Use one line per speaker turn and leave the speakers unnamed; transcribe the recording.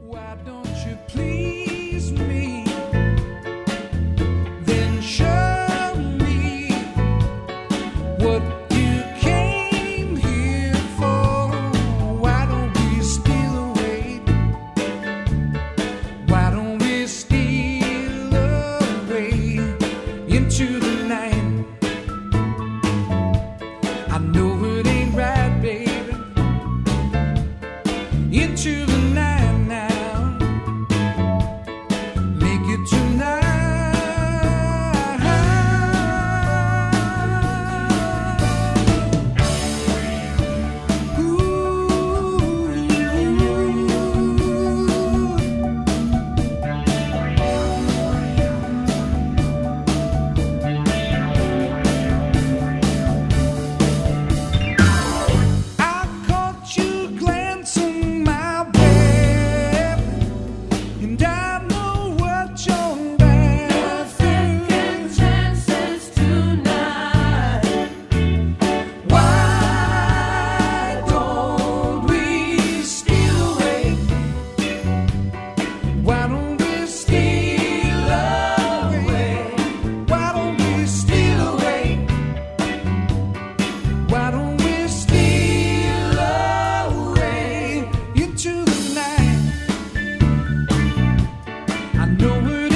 Why don't you please me? Then show me what you came here for. Why don't we steal away? Why don't we steal away into the night? I know it ain't right, baby. Into the night now. Make it tonight. I caught you glancing my way, and I know what you're bad.
Second chances tonight.
Why don't we steal away? Why don't we steal away? Why don't we steal away? Why don't we steal away into the night? I know it